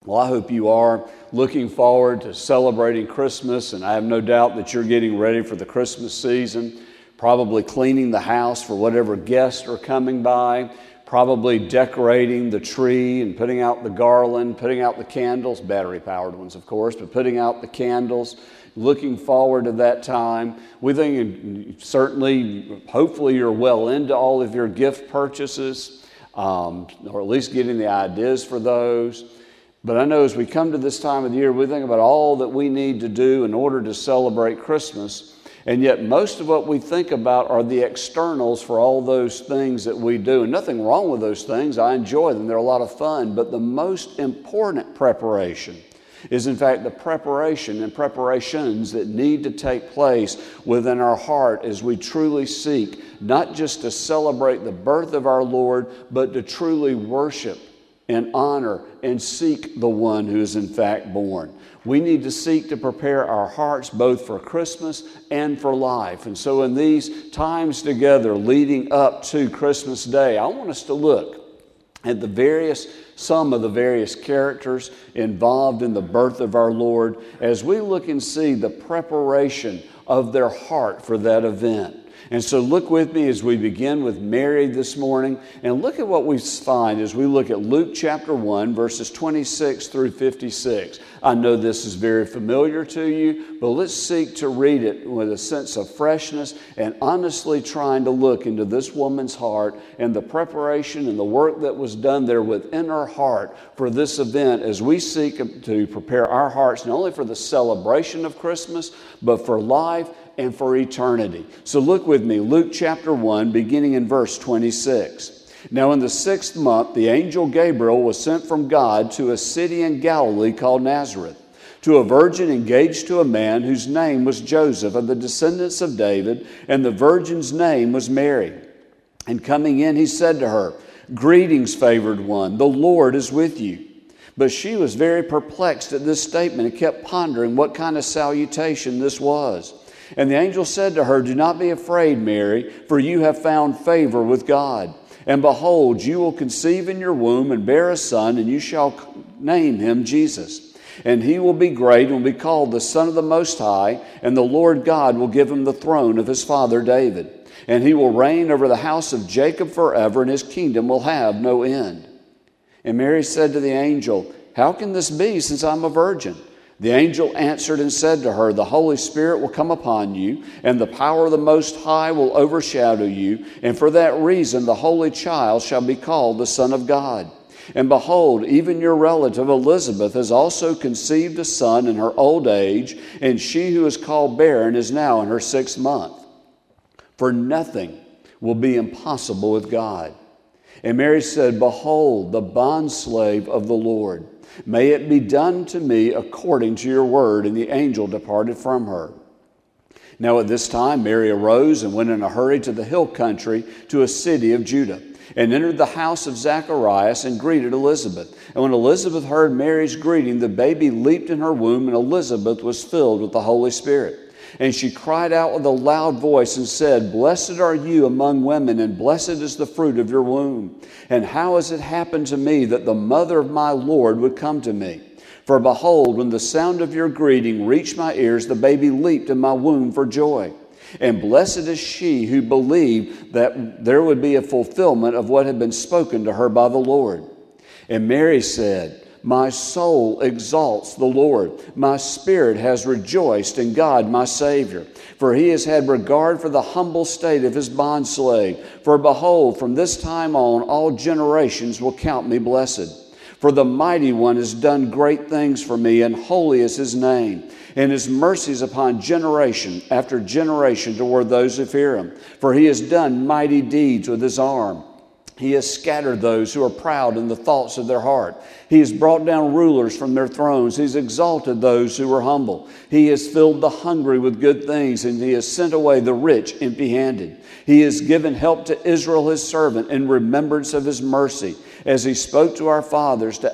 Well, I hope you are looking forward to celebrating Christmas, and I have no doubt that you're getting ready for the Christmas season, probably cleaning the house for whatever guests are coming by, probably decorating the tree and putting out the garland, putting out the candles, battery-powered ones, of course, but putting out the candles, looking forward to that time. We think certainly, hopefully you're well into all of your gift purchases, or at least getting the ideas for those. But I know as we come to this time of the year, we think about all that we need to do in order to celebrate Christmas. And yet most of what we think about are the externals for all those things that we do. And nothing wrong with those things. I enjoy them. They're a lot of fun. But the most important preparation is in fact the preparation and preparations that need to take place within our heart as we truly seek not just to celebrate the birth of our Lord, but to truly worship and honor and seek the one who is in fact born. We need to seek to prepare our hearts both for Christmas and for life. And so in these times together leading up to Christmas Day, I want us to look at some of the various characters involved in the birth of our Lord as we look and see the preparation of their heart for that event. And so look with me as we begin with Mary this morning, and look at what we find as we look at Luke chapter 1, verses 26 through 56. I know this is very familiar to you, but let's seek to read it with a sense of freshness and honestly trying to look into this woman's heart and the preparation and the work that was done there within her heart for this event as we seek to prepare our hearts not only for the celebration of Christmas, but for life and for eternity. So look with me, Luke chapter 1, beginning in verse 26. Now in the 6th month, the angel Gabriel was sent from God to a city in Galilee called Nazareth, to a virgin engaged to a man whose name was Joseph, of the descendants of David, and the virgin's name was Mary. And coming in, he said to her, "Greetings, favored one, the Lord is with you." But she was very perplexed at this statement and kept pondering what kind of salutation this was. And the angel said to her, "Do not be afraid, Mary, for you have found favor with God. And behold, you will conceive in your womb and bear a son, and you shall name him Jesus. And he will be great and will be called the Son of the Most High, and the Lord God will give him the throne of his father David. And he will reign over the house of Jacob forever, and his kingdom will have no end." And Mary said to the angel, "How can this be, since I'm a virgin?" The angel answered and said to her, "The Holy Spirit will come upon you, and the power of the Most High will overshadow you, and for that reason the Holy Child shall be called the Son of God. And behold, even your relative Elizabeth has also conceived a son in her old age, and she who is called barren is now in her 6th month. For nothing will be impossible with God." And Mary said, "Behold, the bondslave of the Lord. May it be done to me according to your word." And the angel departed from her. Now at this time Mary arose and went in a hurry to the hill country, to a city of Judah, and entered the house of Zacharias and greeted Elizabeth. And when Elizabeth heard Mary's greeting, the baby leaped in her womb, and Elizabeth was filled with the Holy Spirit. And she cried out with a loud voice and said, "Blessed are you among women, and blessed is the fruit of your womb. And how has it happened to me that the mother of my Lord would come to me? For behold, when the sound of your greeting reached my ears, the baby leaped in my womb for joy. And blessed is she who believed that there would be a fulfillment of what had been spoken to her by the Lord." And Mary said, "My soul exalts the Lord. My spirit has rejoiced in God my Savior. For he has had regard for the humble state of his bondslave. For behold, from this time on all generations will count me blessed. For the Mighty One has done great things for me, and holy is his name. And his mercies upon generation after generation toward those who fear him. For he has done mighty deeds with his arm. He has scattered those who are proud in the thoughts of their heart. He has brought down rulers from their thrones. He has exalted those who were humble. He has filled the hungry with good things, and he has sent away the rich empty-handed. He has given help to Israel his servant in remembrance of his mercy, as he spoke to our fathers, to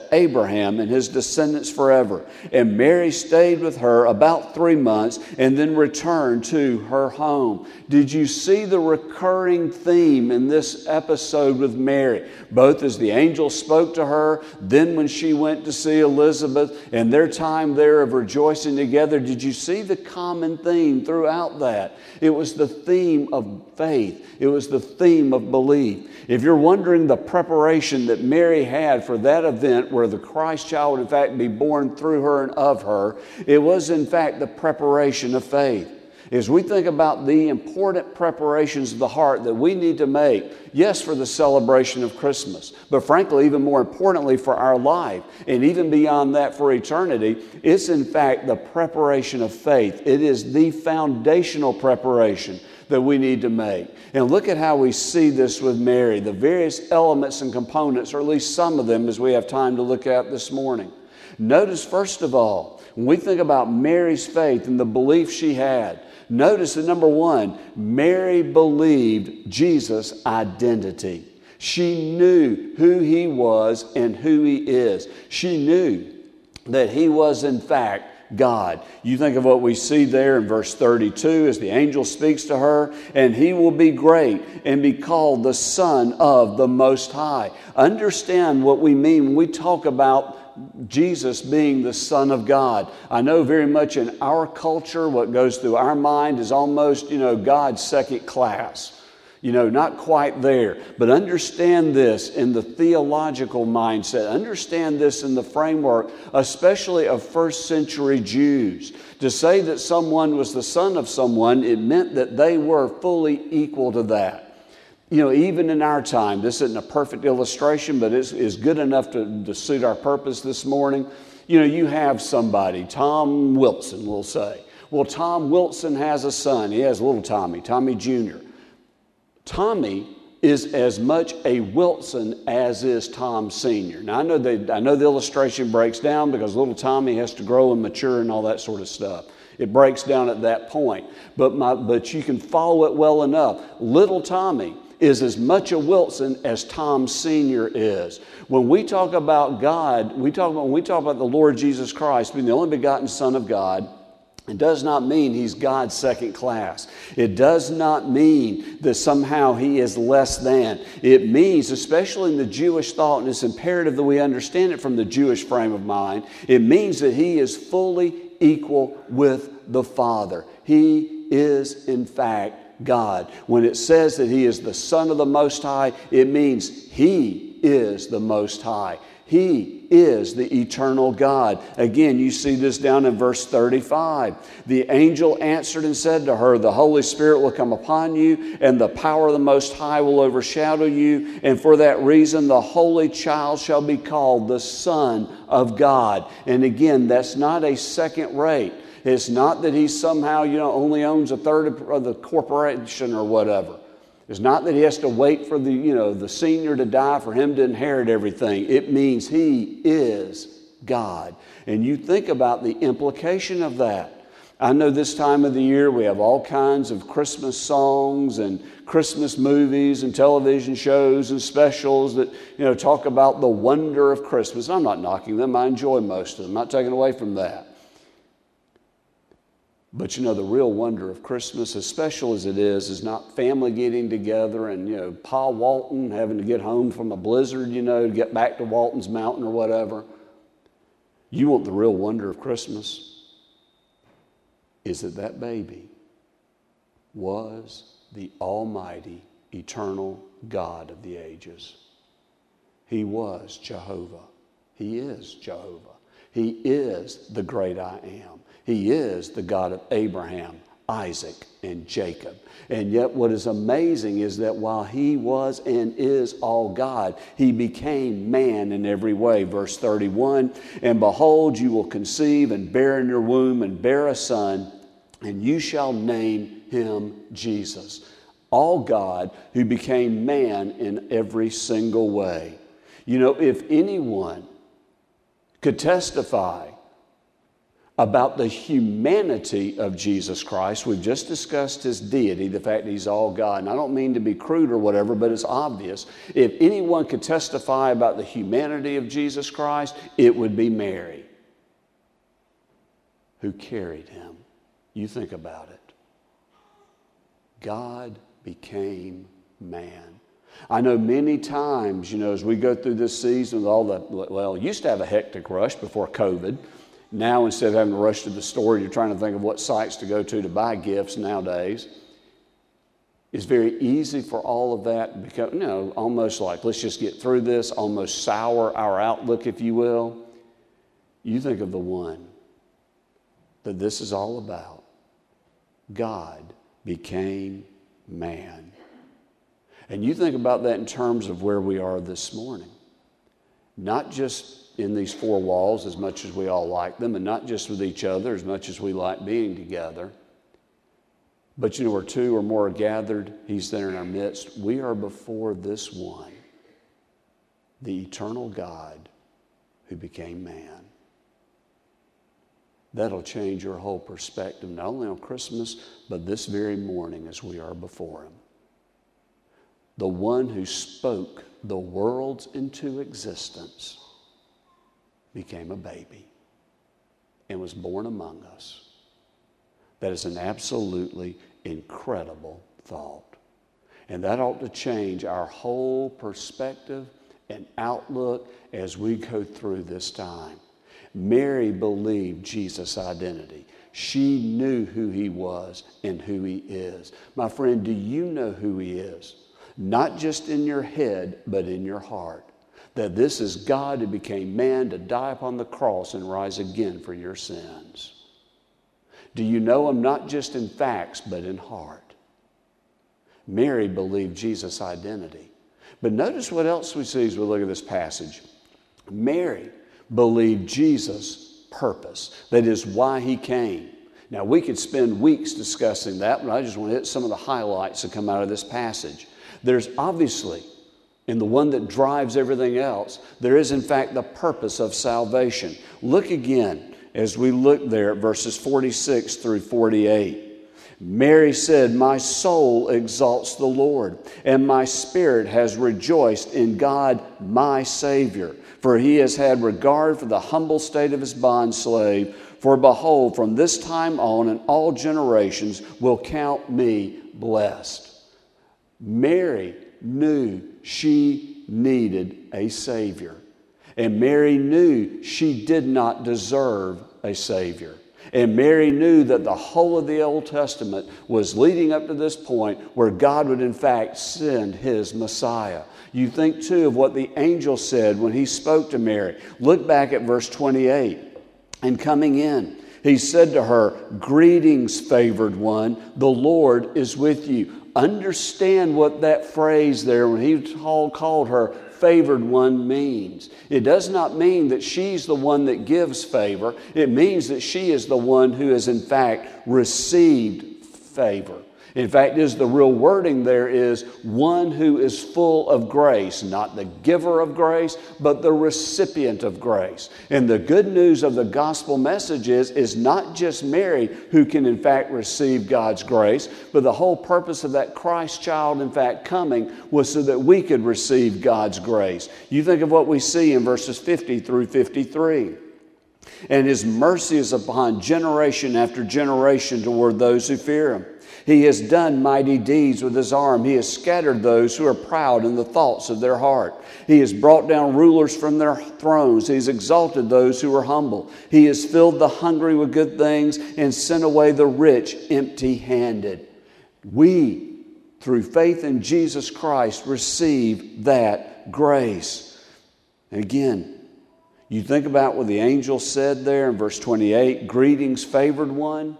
Abraham and his descendants forever. And Mary stayed with her about 3 months and then returned to her home. Did you see the recurring theme in this episode with Mary? Both as the angel spoke to her, then when she went to see Elizabeth, and their time there of rejoicing together, did you see the common theme throughout that? It was the theme of faith. It was the theme of belief. If you're wondering the preparation that Mary had for that event where the Christ child would in fact be born through her and of her, it was in fact the preparation of faith. As we think about the important preparations of the heart that we need to make, yes, for the celebration of Christmas, but frankly, even more importantly for our life, and even beyond that for eternity, it's in fact the preparation of faith. It is the foundational preparation that we need to make. And look at how we see this with Mary, the various elements and components, or at least some of them as we have time to look at this morning. Notice, first of all, when we think about Mary's faith and the belief she had, notice that number one, Mary believed Jesus' identity. She knew who he was and who he is. She knew that he was in fact God. You think of what we see there in verse 32 as the angel speaks to her, and he will be great and be called the Son of the Most High. Understand what we mean when we talk about Jesus being the Son of God. I know very much in our culture what goes through our mind is almost, God's second class. Not quite there. But understand this in the theological mindset. Understand this in the framework, especially of first century Jews. To say that someone was the son of someone, it meant that they were fully equal to that. Even in our time, this isn't a perfect illustration, but it's good enough to suit our purpose this morning. You have somebody, Tom Wilson, we'll say. Well, Tom Wilson has a son. He has little Tommy, Tommy Jr. Tommy is as much a Wilson as is Tom Sr. Now, I know the illustration breaks down because little Tommy has to grow and mature and all that sort of stuff. It breaks down at that point. But you can follow it well enough. Little Tommy is as much a Wilson as Tom Sr. is. When we talk about God, when we talk about the Lord Jesus Christ being the only begotten Son of God, it does not mean he's God's second class. It does not mean that somehow he is less than. It means, especially in the Jewish thought, and it's imperative that we understand it from the Jewish frame of mind, it means that he is fully equal with the Father. He is, in fact, God. When it says that he is the Son of the Most High, it means he is the Most High. He is the eternal God. Again, you see this down in verse 35. The angel answered and said to her, the Holy Spirit will come upon you, and the power of the Most High will overshadow you. And for that reason, the Holy Child shall be called the Son of God. And again, that's not a second rate. It's not that he somehow, only owns a third of the corporation or whatever. It's not that he has to wait for the senior to die for him to inherit everything. It means he is God. And you think about the implication of that. I know this time of the year we have all kinds of Christmas songs and Christmas movies and television shows and specials that, talk about the wonder of Christmas. I'm not knocking them. I enjoy most of them. I'm not taking away from that. But the real wonder of Christmas, as special as it is not family getting together and, Pa Walton having to get home from a blizzard, to get back to Walton's Mountain or whatever. You want the real wonder of Christmas? Is that baby was the almighty, eternal God of the ages. He was Jehovah. He is Jehovah. He is the great I am. He is the God of Abraham, Isaac, and Jacob. And yet what is amazing is that while he was and is all God, he became man in every way. Verse 31, and behold, you will conceive and bear in your womb and bear a son, and you shall name him Jesus. All God who became man in every single way. If anyone could testify about the humanity of Jesus Christ. We've just discussed his deity, the fact that he's all God. And I don't mean to be crude or whatever, but it's obvious. If anyone could testify about the humanity of Jesus Christ, it would be Mary, who carried him. You think about it. God became man. I know many times, as we go through this season with all the, used to have a hectic rush before COVID. Now, instead of having to rush to the store, you're trying to think of what sites to go to buy gifts nowadays. It's very easy for all of that to become, almost like, let's just get through this, almost sour our outlook, if you will. You think of the one that this is all about. God became man. And you think about that in terms of where we are this morning. Not just in these four walls as much as we all like them, and not just with each other as much as we like being together. But where two or more are gathered, he's there in our midst. We are before this one, the eternal God who became man. That'll change your whole perspective, not only on Christmas, but this very morning as we are before him. The one who spoke the worlds into existence became a baby and was born among us. That is an absolutely incredible thought. And that ought to change our whole perspective and outlook as we go through this time. Mary believed Jesus' identity. She knew who he was and who he is. My friend, do you know who he is? Not just in your head, but in your heart. That this is God who became man to die upon the cross and rise again for your sins. Do you know him not just in facts, but in heart? Mary believed Jesus' identity. But notice what else we see as we look at this passage. Mary believed Jesus' purpose. That is why he came. Now, we could spend weeks discussing that, but I just want to hit some of the highlights that come out of this passage. There's obviously, in the one that drives everything else, there is in fact the purpose of salvation. Look again as we look there at verses 46 through 48. Mary said, "My soul exalts the Lord, and my spirit has rejoiced in God my Savior, for he has had regard for the humble state of his bondslave. For behold, from this time on and all generations will count me blessed." Mary knew she needed a Savior. And Mary knew she did not deserve a Savior. And Mary knew that the whole of the Old Testament was leading up to this point where God would in fact send his Messiah. You think too of what the angel said when he spoke to Mary. Look back at verse 28. And coming in, he said to her, "Greetings, favored one, the Lord is with you." Understand what that phrase there, when he called her favored one, means. It does not mean that she's the one that gives favor. It means that she is the one who has in fact received favor. In fact, the real wording there is one who is full of grace, not the giver of grace, but the recipient of grace. And the good news of the gospel message is not just Mary who can in fact receive God's grace, but the whole purpose of that Christ child in fact coming was so that we could receive God's grace. You think of what we see in verses 50 through 53. And his mercy is upon generation after generation toward those who fear him. He has done mighty deeds with his arm. He has scattered those who are proud in the thoughts of their heart. He has brought down rulers from their thrones. He has exalted those who are humble. He has filled the hungry with good things and sent away the rich empty-handed. We, through faith in Jesus Christ, receive that grace. And again, you think about what the angel said there in verse 28, "Greetings, favored one."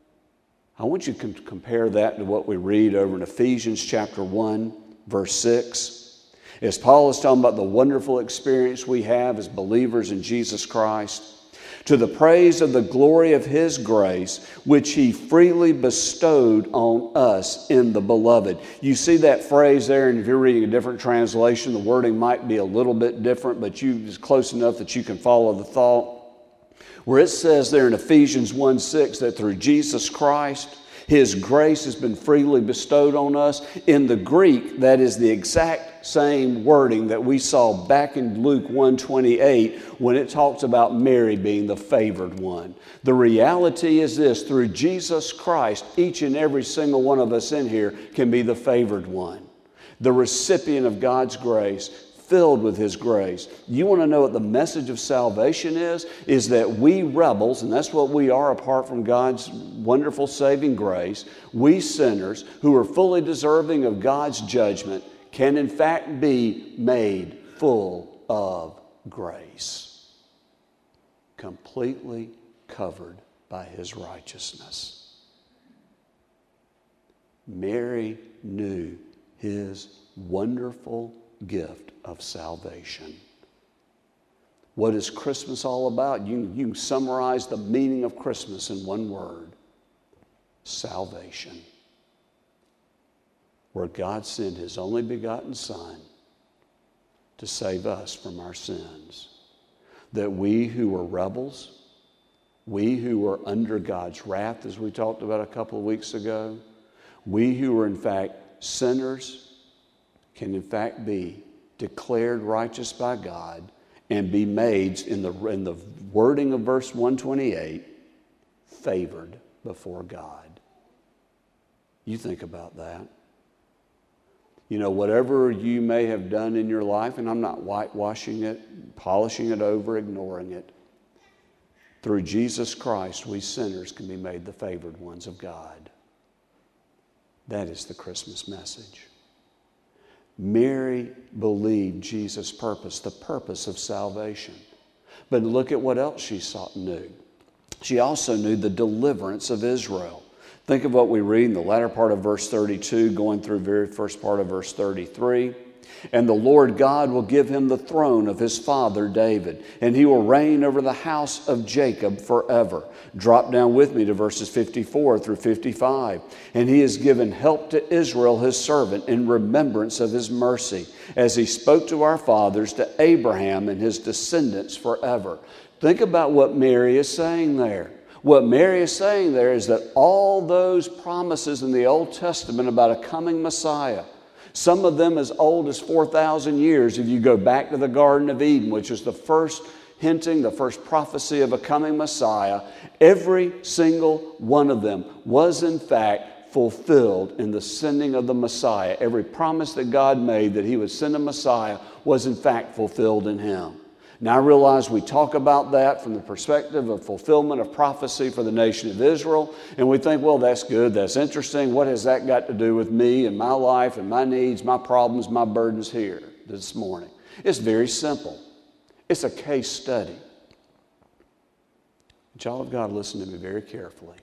I want you to compare that to what we read over in Ephesians chapter 1, verse 6. As Paul is talking about the wonderful experience we have as believers in Jesus Christ, to the praise of the glory of his grace, which he freely bestowed on us in the beloved. You see that phrase there, and if you're reading a different translation, the wording might be a little bit different, but it's close enough that you can follow the thought. Where it says there in Ephesians 1:6 that through Jesus Christ, His grace has been freely bestowed on us. In the Greek, that is the exact same wording that we saw back in Luke 1:28 when it talks about Mary being the favored one. The reality is this: through Jesus Christ, each and every single one of us in here can be the favored one, the recipient of God's grace, filled with His grace. You want to know what the message of salvation is that we rebels, and that's what we are apart from God's wonderful saving grace, we sinners who are fully deserving of God's judgment can in fact be made full of grace, completely covered by His righteousness. Mary knew His wonderful gift of salvation. What is Christmas all about? You can summarize the meaning of Christmas in one word: salvation. Where God sent His only begotten Son to save us from our sins. That we who were rebels, we who were under God's wrath, as we talked about a couple of weeks ago, we who were in fact sinners, can in fact be declared righteous by God and be made, in the wording of verse 128, favored before God. You think about that. You know, whatever you may have done in your life, and I'm not whitewashing it, polishing it over, ignoring it, through Jesus Christ, we sinners can be made the favored ones of God. That is the Christmas message. Mary believed Jesus' purpose, the purpose of salvation. But look at what else she knew. She also knew the deliverance of Israel. Think of what we read in the latter part of verse 32, going through the very first part of verse 33. And the Lord God will give him the throne of his father David, and he will reign over the house of Jacob forever. Drop down with me to verses 54 through 55. And he has given help to Israel his servant in remembrance of his mercy, as he spoke to our fathers, to Abraham and his descendants forever. Think about what Mary is saying there. What Mary is saying there is that all those promises in the Old Testament about a coming Messiah, some of them as old as 4,000 years, if you go back to the Garden of Eden, which is the first hinting, the first prophecy of a coming Messiah, every single one of them was in fact fulfilled in the sending of the Messiah. Every promise that God made that He would send a Messiah was in fact fulfilled in Him. Now I realize we talk about that from the perspective of fulfillment of prophecy for the nation of Israel, and we think, well, that's good, that's interesting. What has that got to do with me and my life and my needs, my problems, my burdens here this morning? It's very simple. It's a case study. Child of God, listen to me very carefully.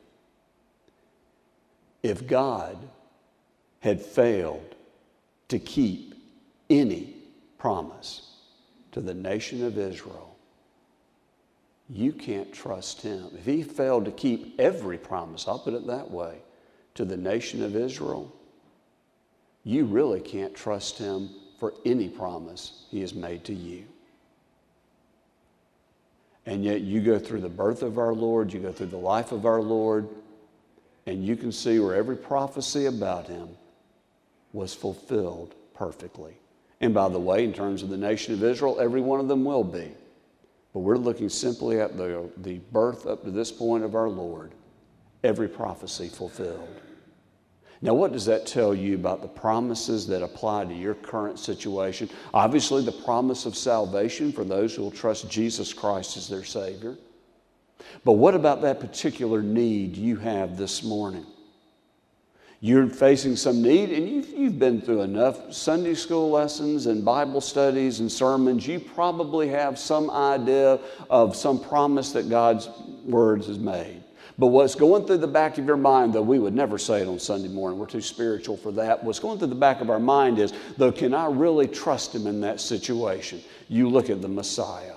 If God had failed to keep any promise to the nation of Israel, you can't trust Him. If He failed to keep every promise, I'll put it that way, to the nation of Israel, you really can't trust Him for any promise He has made to you. And yet you go through the birth of our Lord, you go through the life of our Lord, and you can see where every prophecy about Him was fulfilled perfectly. And by the way, in terms of the nation of Israel, every one of them will be. But we're looking simply at the birth up to this point of our Lord. Every prophecy fulfilled. Now, what does that tell you about the promises that apply to your current situation? Obviously, the promise of salvation for those who will trust Jesus Christ as their Savior. But what about that particular need you have this morning? You're facing some need, and you've been through enough Sunday school lessons and Bible studies and sermons. You probably have some idea of some promise that God's Word has made. But what's going through the back of your mind, though we would never say it on Sunday morning, we're too spiritual for that. What's going through the back of our mind is, though, can I really trust Him in that situation? You look at the Messiah.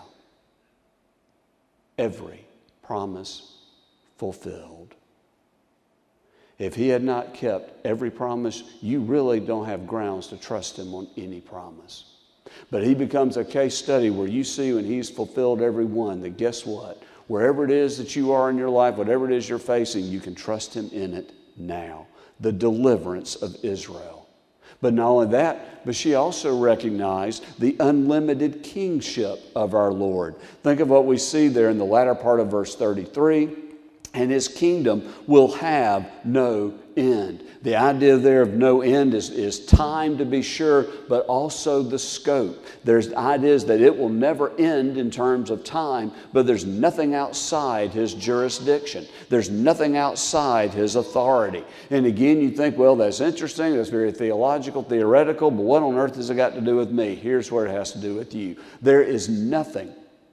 Every promise fulfilled. If He had not kept every promise, you really don't have grounds to trust Him on any promise. But He becomes a case study where you see when He's fulfilled every one, that guess what? Wherever it is that you are in your life, whatever it is you're facing, you can trust Him in it now. The deliverance of Israel. But not only that, but she also recognized the unlimited kingship of our Lord. Think of what we see there in the latter part of verse 33. And His kingdom will have no end. The idea there of no end is time, to be sure, but also the scope. There's ideas that it will never end in terms of time, but there's nothing outside His jurisdiction. There's nothing outside His authority. And again, you think, well, that's interesting, that's very theological, theoretical, but what on earth has it got to do with me? Here's where it has to do with you. There is nothing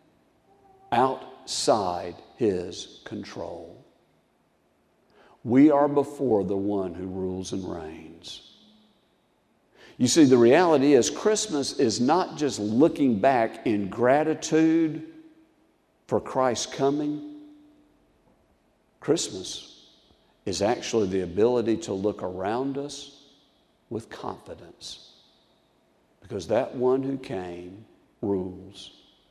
outside His control. We are before the one who rules and reigns. You see, the reality is Christmas is not just looking back in gratitude for Christ's coming. Christmas is actually the ability to look around us with confidence, because that one who came rules.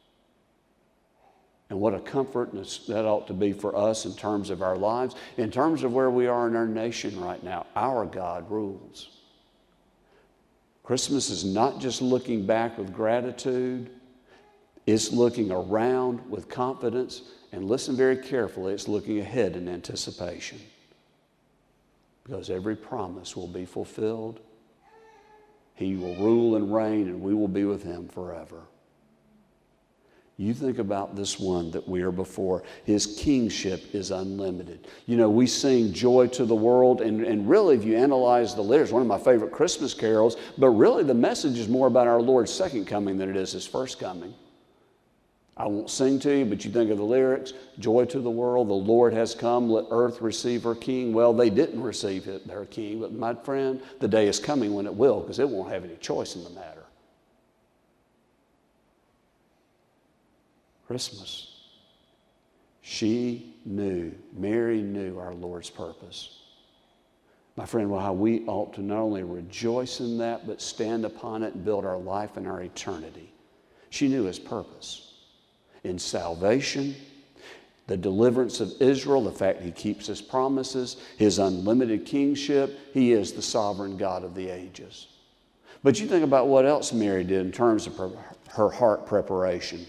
And what a comfort that ought to be for us in terms of our lives, in terms of where we are in our nation right now. Our God rules. Christmas is not just looking back with gratitude. It's looking around with confidence. And listen very carefully, it's looking ahead in anticipation. Because every promise will be fulfilled. He will rule and reign, and we will be with Him forever. You think about this one that we are before. His kingship is unlimited. You know, we sing Joy to the World, and really, if you analyze the lyrics, one of my favorite Christmas carols, but really the message is more about our Lord's second coming than it is His first coming. I won't sing to you, but you think of the lyrics, Joy to the world, the Lord has come, let earth receive her King. Well, they didn't receive their King, but my friend, the day is coming when it will, because it won't have any choice in the matter. Christmas. Mary knew our Lord's purpose. My friend, well, how we ought to not only rejoice in that, but stand upon it and build our life and our eternity. She knew His purpose in salvation, the deliverance of Israel, the fact He keeps His promises, His unlimited kingship. He is the sovereign God of the ages. But you think about what else Mary did in terms of her heart preparation.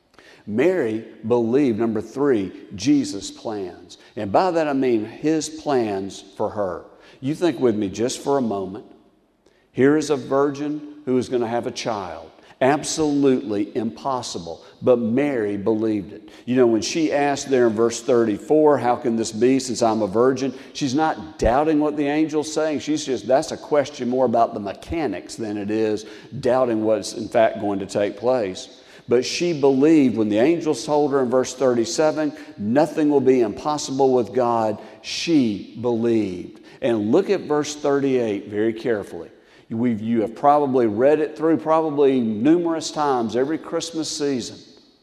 Mary believed, number 3, Jesus' plans. And by that I mean His plans for her. You think with me just for a moment. Here is a virgin who is going to have a child. Absolutely impossible. But Mary believed it. You know, when she asked there in verse 34, how can this be since I'm a virgin? She's not doubting what the angel's saying. That's a question more about the mechanics than it is doubting what's in fact going to take place. But she believed when the angels told her in verse 37, nothing will be impossible with God. She believed. And look at verse 38 very carefully. You have probably read it through probably numerous times every Christmas season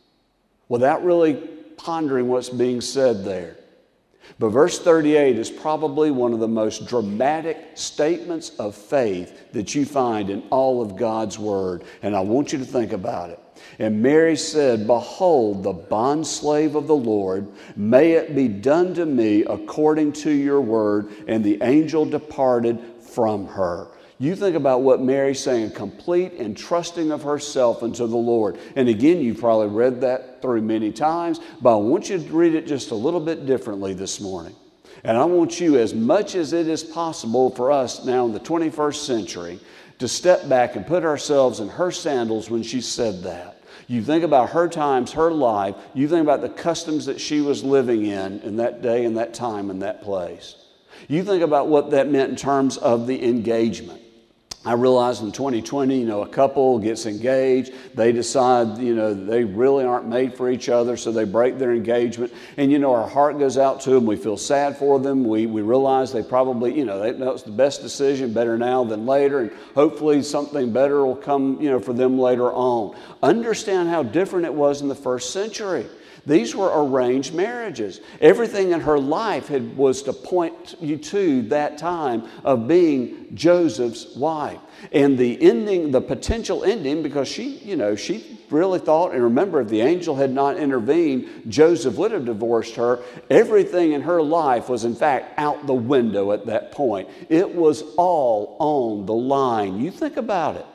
without really pondering what's being said there. But verse 38 is probably one of the most dramatic statements of faith that you find in all of God's Word. And I want you to think about it. And Mary said, Behold, the bondslave of the Lord, may it be done to me according to your word. And the angel departed from her. You think about what Mary's saying, complete and trusting of herself unto the Lord. And again, you've probably read that through many times, but I want you to read it just a little bit differently this morning. And I want you, as much as it is possible for us now in the 21st century, to step back and put ourselves in her sandals when she said that. You think about her times, her life. You think about the customs that she was living in that day and that time and that place. You think about what that meant in terms of the engagement. I realized in 2020, a couple gets engaged. They decide, they really aren't made for each other, so they break their engagement. And, our heart goes out to them. We feel sad for them. We realize they probably, they know it's the best decision, better now than later. And hopefully something better will come, for them later on. Understand how different it was in the first century. These were arranged marriages. Everything in her life was to point you to that time of being Joseph's wife. And the potential ending, because she really thought, and remember, if the angel had not intervened, Joseph would have divorced her. Everything in her life was, in fact, out the window at that point. It was all on the line. You think about it.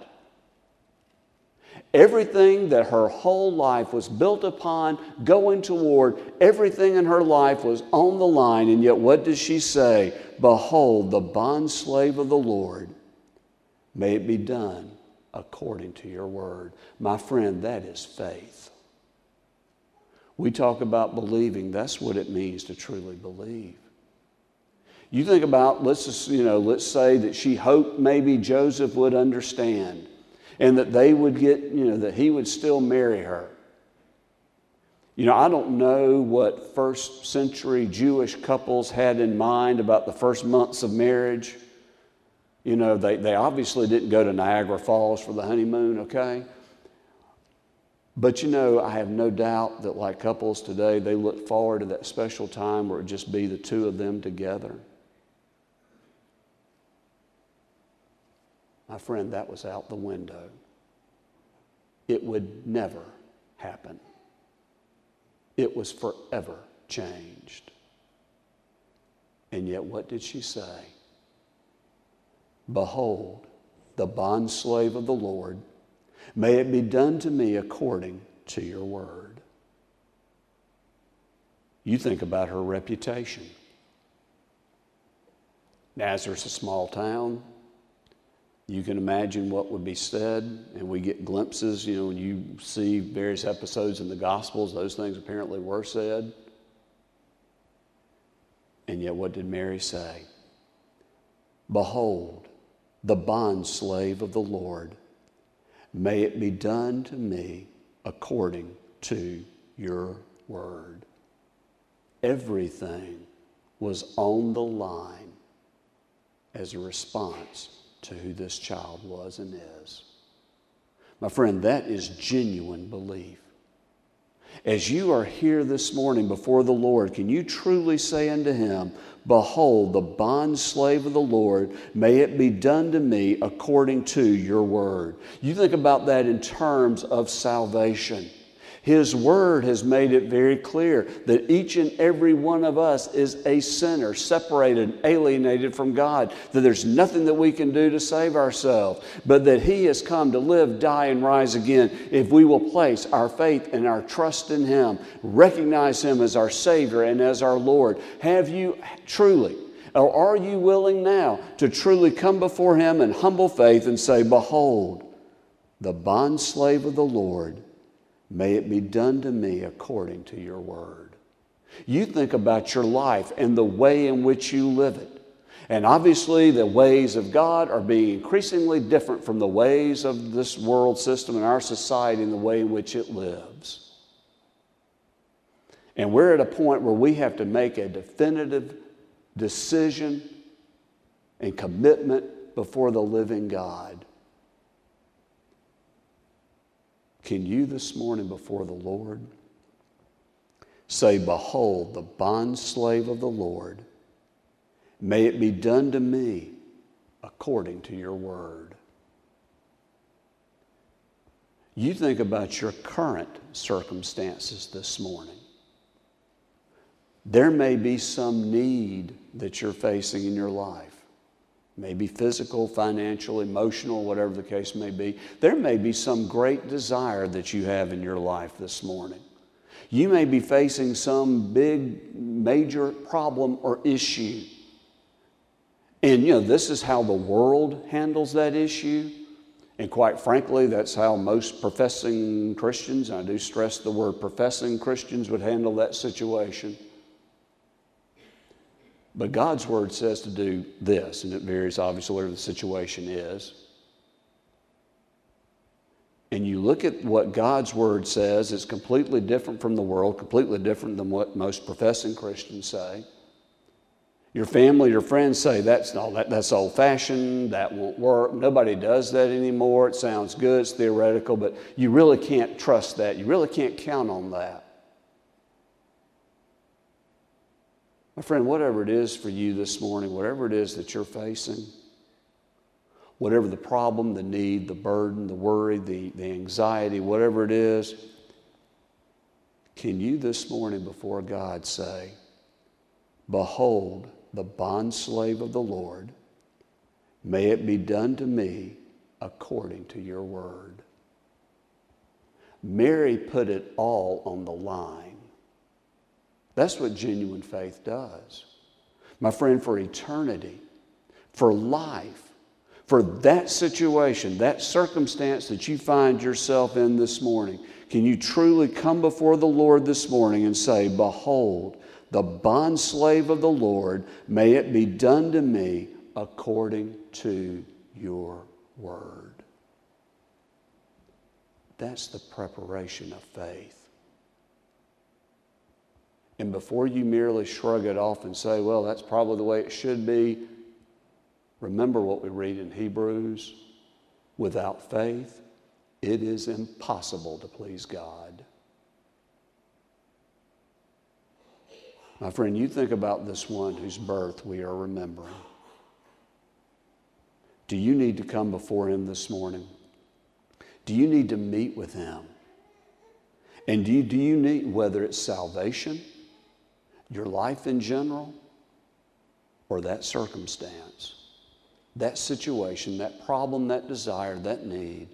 Everything that her whole life was built upon, going toward, everything in her life was on the line. And yet what does she say? Behold, the bondslave of the Lord, may it be done according to your word. My friend, that is faith. We talk about believing. That's what it means to truly believe. You think about, let's say that she hoped maybe Joseph would understand, and that they would get, that he would still marry her. I don't know what first century Jewish couples had in mind about the first months of marriage. They obviously didn't go to Niagara Falls for the honeymoon, okay? But I have no doubt that like couples today, they look forward to that special time where it would just be the two of them together. My friend, that was out the window. It would never happen. It was forever changed. And yet what did she say? Behold, the bondslave of the Lord, may it be done to me according to your word. You think about her reputation. Nazareth's a small town. You can imagine what would be said, and we get glimpses, when you see various episodes in the Gospels, those things apparently were said. And yet what did Mary say? Behold, the bondslave of the Lord, may it be done to me according to your word. Everything was on the line as a response to who this child was and is. My friend, that is genuine belief. As you are here this morning before the Lord, can you truly say unto him, behold, the bondslave of the Lord, may it be done to me according to your word. You think about that in terms of salvation. His word has made it very clear that each and every one of us is a sinner, separated, alienated from God, that there's nothing that we can do to save ourselves, but that he has come to live, die, and rise again if we will place our faith and our trust in him, recognize him as our Savior and as our Lord. Have you truly, or are you willing now to truly come before him in humble faith and say, behold, the bondslave of the Lord, may it be done to me according to your word. You think about your life and the way in which you live it. And obviously the ways of God are being increasingly different from the ways of this world system and our society and the way in which it lives. And we're at a point where we have to make a definitive decision and commitment before the living God. Can you this morning before the Lord say, behold, the bondslave of the Lord, may it be done to me according to your word. You think about your current circumstances this morning. There may be some need that you're facing in your life. Maybe physical, financial, emotional, whatever the case may be. There may be some great desire that you have in your life this morning. You may be facing some big, major problem or issue. And this is how the world handles that issue. And quite frankly, that's how most professing Christians, and I do stress the word professing Christians, would handle that situation. But God's word says to do this, and it varies obviously whatever the situation is. And you look at what God's word says, it's completely different from the world, completely different than what most professing Christians say. Your family, your friends say, that's old-fashioned, that won't work, nobody does that anymore, it sounds good, it's theoretical, but you really can't trust that, you really can't count on that. My friend, whatever it is for you this morning, whatever it is that you're facing, whatever the problem, the need, the burden, the worry, the anxiety, whatever it is, can you this morning before God say, behold, the bondslave of the Lord, may it be done to me according to your word. Mary put it all on the line. That's what genuine faith does. My friend, for eternity, for life, for that situation, that circumstance that you find yourself in this morning, can you truly come before the Lord this morning and say, behold, the bondslave of the Lord, may it be done to me according to your word. That's the preparation of faith. And before you merely shrug it off and say, well, that's probably the way it should be, remember what we read in Hebrews. Without faith, it is impossible to please God. My friend, you think about this one whose birth we are remembering. Do you need to come before him this morning? Do you need to meet with him? And do you need, whether it's salvation, your life in general, or that circumstance, that situation, that problem, that desire, that need,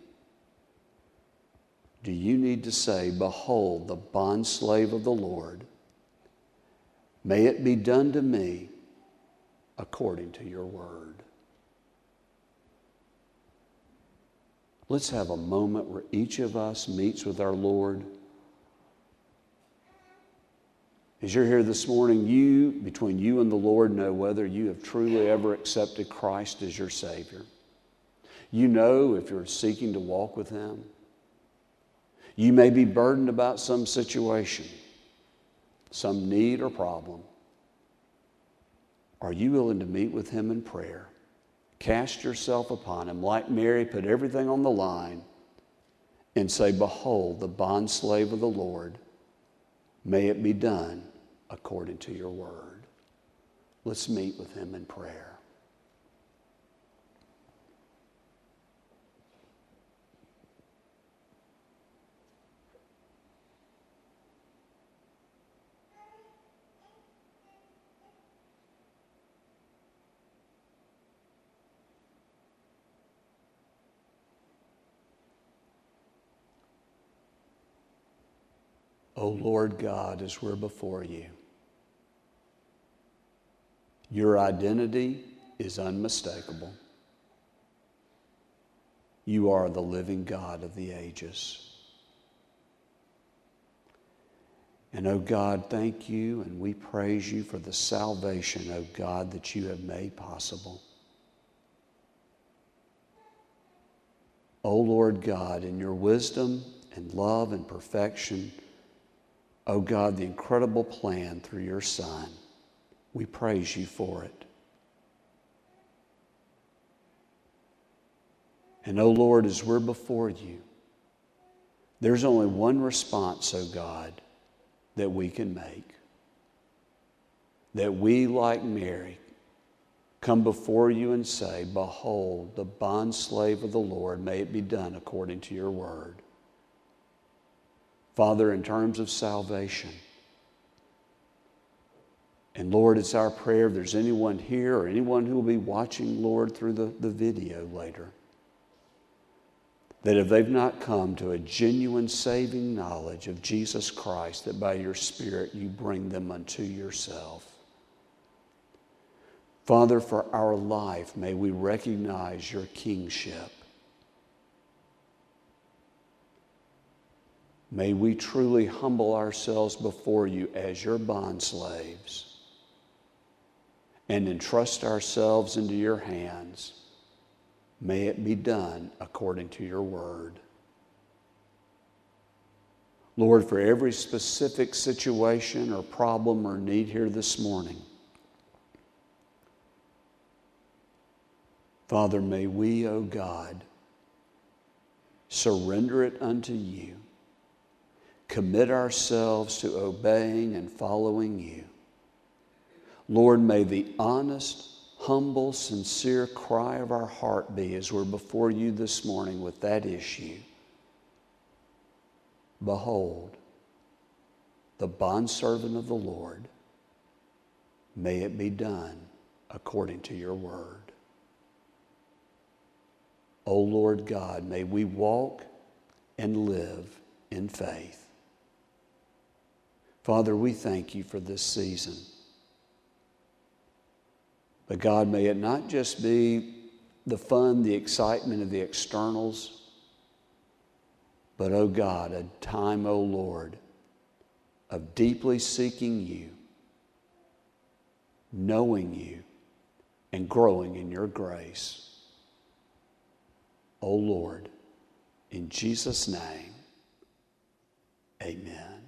do you need to say, behold, the bondslave of the Lord, may it be done to me according to your word. Let's have a moment where each of us meets with our Lord. As you're here this morning, between you and the Lord, know whether you have truly ever accepted Christ as your Savior. You know if you're seeking to walk with Him. You may be burdened about some situation, some need or problem. Are you willing to meet with Him in prayer? Cast yourself upon Him. Like Mary, put everything on the line and say, behold, the bondslave of the Lord, may it be done according to your word. Let's meet with Him in prayer. O Lord God, as we're before you, your identity is unmistakable. You are the living God of the ages. And, O God, thank you and we praise you for the salvation, O God, that you have made possible. O Lord God, in your wisdom and love and perfection, O God, the incredible plan through your Son, we praise you for it. And, O Lord, as we're before you, there's only one response, O God, that we can make. That we, like Mary, come before you and say, behold, the bondslave of the Lord, may it be done according to your word. Father, in terms of salvation, and Lord, it's our prayer, if there's anyone here or anyone who will be watching, Lord, through the video later, that if they've not come to a genuine saving knowledge of Jesus Christ, that by your Spirit you bring them unto yourself. Father, for our life, may we recognize your kingship. May we truly humble ourselves before you as your bondslaves and entrust ourselves into your hands. May it be done according to your word. Lord, for every specific situation or problem or need here this morning, Father, may we, O God, surrender it unto you. Commit ourselves to obeying and following you. Lord, may the honest, humble, sincere cry of our heart be as we're before you this morning with that issue? Behold, the bondservant of the Lord, may it be done according to your word. O Lord God, may we walk and live in faith. Father, we thank you for this season. But God, may it not just be the fun, the excitement of the externals, but, oh God, a time, oh Lord, of deeply seeking you, knowing you, and growing in your grace. Oh Lord, in Jesus' name, amen.